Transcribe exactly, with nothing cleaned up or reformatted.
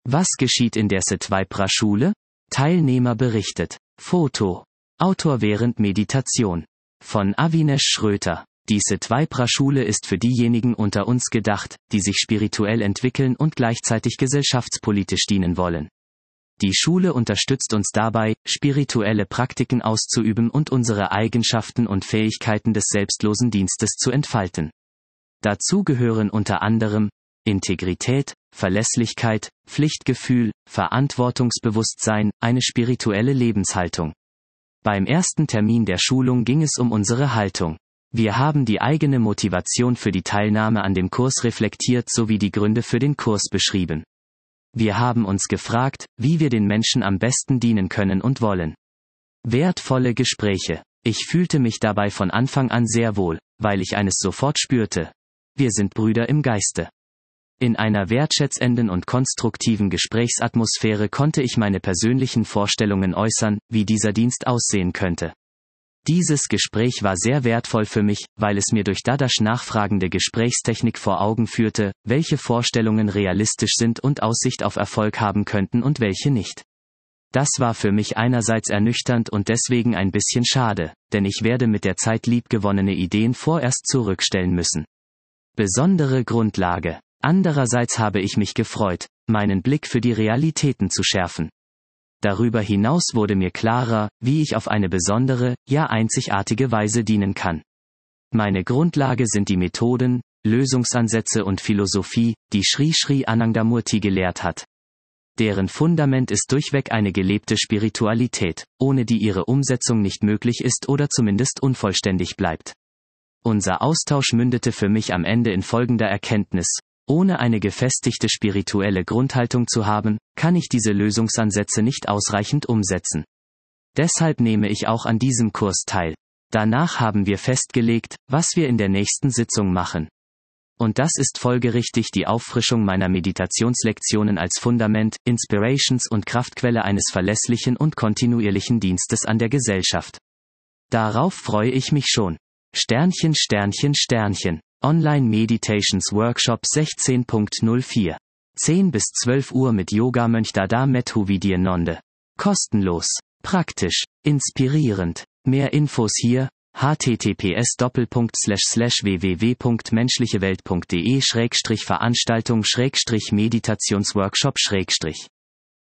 Was geschieht in der Setvajra-Schule? Teilnehmer berichtet. Foto. Autor während Meditation. Von Avinesh Schröter. Die Setvajra-Schule ist für diejenigen unter uns gedacht, die sich spirituell entwickeln und gleichzeitig gesellschaftspolitisch dienen wollen. Die Schule unterstützt uns dabei, spirituelle Praktiken auszuüben und unsere Eigenschaften und Fähigkeiten des selbstlosen Dienstes zu entfalten. Dazu gehören unter anderem Integrität, Verlässlichkeit, Pflichtgefühl, Verantwortungsbewusstsein, eine spirituelle Lebenshaltung. Beim ersten Termin der Schulung ging es um unsere Haltung. Wir haben die eigene Motivation für die Teilnahme an dem Kurs reflektiert sowie die Gründe für den Kurs beschrieben. Wir haben uns gefragt, wie wir den Menschen am besten dienen können und wollen. Wertvolle Gespräche. Ich fühlte mich dabei von Anfang an sehr wohl, weil ich eines sofort spürte. Wir sind Brüder im Geiste. In einer wertschätzenden und konstruktiven Gesprächsatmosphäre konnte ich meine persönlichen Vorstellungen äußern, wie dieser Dienst aussehen könnte. Dieses Gespräch war sehr wertvoll für mich, weil es mir durch Dadash nachfragende Gesprächstechnik vor Augen führte, welche Vorstellungen realistisch sind und Aussicht auf Erfolg haben könnten und welche nicht. Das war für mich einerseits ernüchternd und deswegen ein bisschen schade, denn ich werde mit der Zeit liebgewonnene Ideen vorerst zurückstellen müssen. Besondere Grundlage. Andererseits habe ich mich gefreut, meinen Blick für die Realitäten zu schärfen. Darüber hinaus wurde mir klarer, wie ich auf eine besondere, ja einzigartige Weise dienen kann. Meine Grundlage sind die Methoden, Lösungsansätze und Philosophie, die Sri Sri Anandamurti gelehrt hat. Deren Fundament ist durchweg eine gelebte Spiritualität, ohne die ihre Umsetzung nicht möglich ist oder zumindest unvollständig bleibt. Unser Austausch mündete für mich am Ende in folgender Erkenntnis: Ohne eine gefestigte spirituelle Grundhaltung zu haben, kann ich diese Lösungsansätze nicht ausreichend umsetzen. Deshalb nehme ich auch an diesem Kurs teil. Danach haben wir festgelegt, was wir in der nächsten Sitzung machen. Und das ist folgerichtig die Auffrischung meiner Meditationslektionen als Fundament, Inspirations und Kraftquelle eines verlässlichen und kontinuierlichen Dienstes an der Gesellschaft. Darauf freue ich mich schon. Sternchen Sternchen Sternchen. Online Meditations Workshop sechzehn Punkt null vier. zehn bis zwölf Uhr mit Yogamönch Dada Methuvidyananda. Kostenlos. Praktisch. Inspirierend. Mehr Infos hier: h t t p s Doppelpunkt Slash Slash w w w Punkt menschlichewelt Punkt de Schrägstrich Veranstaltung Schrägstrich Meditationsworkshop Schrägstrich